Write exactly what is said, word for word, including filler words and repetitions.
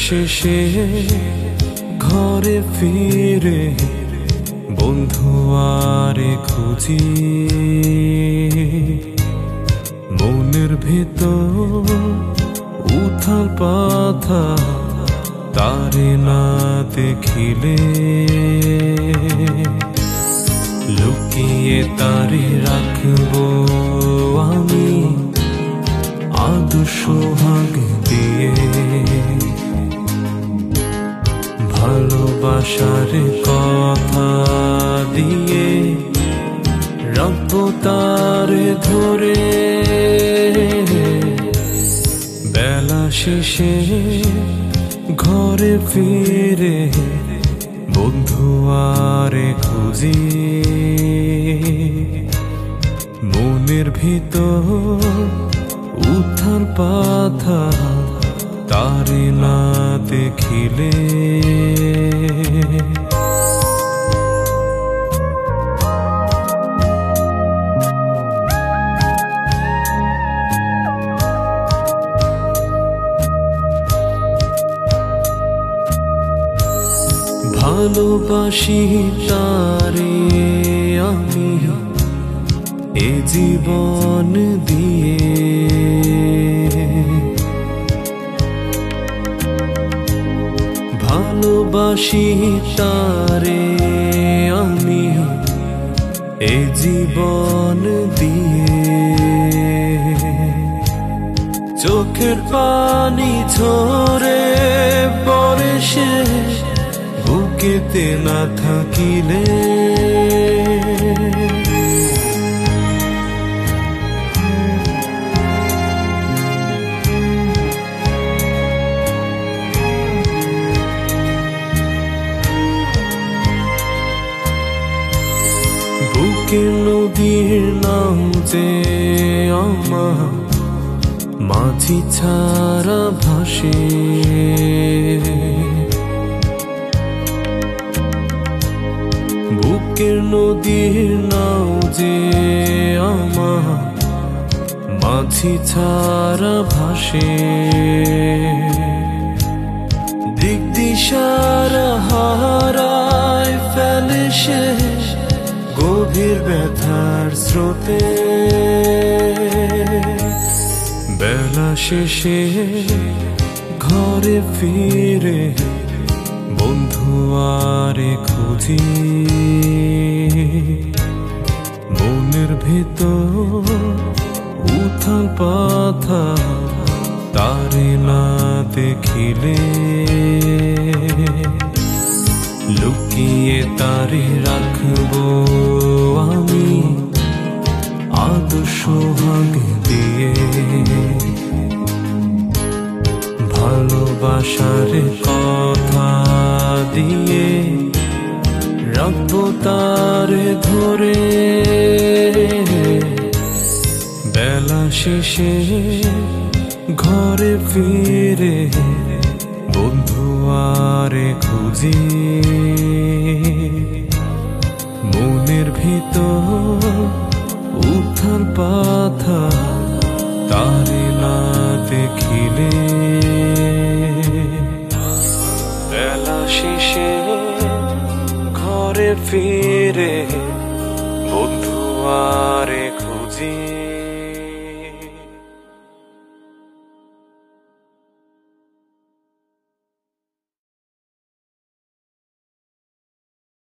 শেষে ঘরে ফিরে বন্ধু আরে খুঁজি, মনের ভেতর উথাল পাথাল তারে না দেখিলে, লুকিয়ে তারে রাখবো আমি আদর সোহাগ দিয়ে। ভালোবাসার কথা দিয়ে রাখবো তারে ধরে, বেলা শেষে ঘরে ফিরে বন্ধু আরে খুঁজি, মনের ভিতর উথাল পাথাল তারে না দেখিলে। ভালোবাসি তারে আমি এ জীবন দিয়ে, ভালোবাসি তারে আমি এ জীবন দিয়ে। চোখের পানি ঝরে পড়ে সে বুকেতে না থাকিলে, বুকে নদীর নাম যে আমার মাঝি ছাড়া ভাসে, বুকের নদীর নাও যে আমার মাঝি ছাড়া ভাসে, দিক দিশারা হারায় ফেলে সে গভীর ব্যথার স্রোতে। বেলা শেষে ঘরে ফিরে বন্ধু আরে খুঁজি, মনের ভেতর উথাল পাথাল তারে না দেখিলে, লুকিয়ে তারে রাখবো আমি আদর সোহাগ দিয়ে। ভালোবাসার কথা দিয়ে রাখবো তারে ধরে, বেলা শেষে ঘরে ফিরে বন্ধু আরে খুঁজি, মনের ভিতর উথাল পাথাল তারে না দেখিলে, বেলা শেষে ঘরে ফিরে বন্ধু আরে খুঁজি।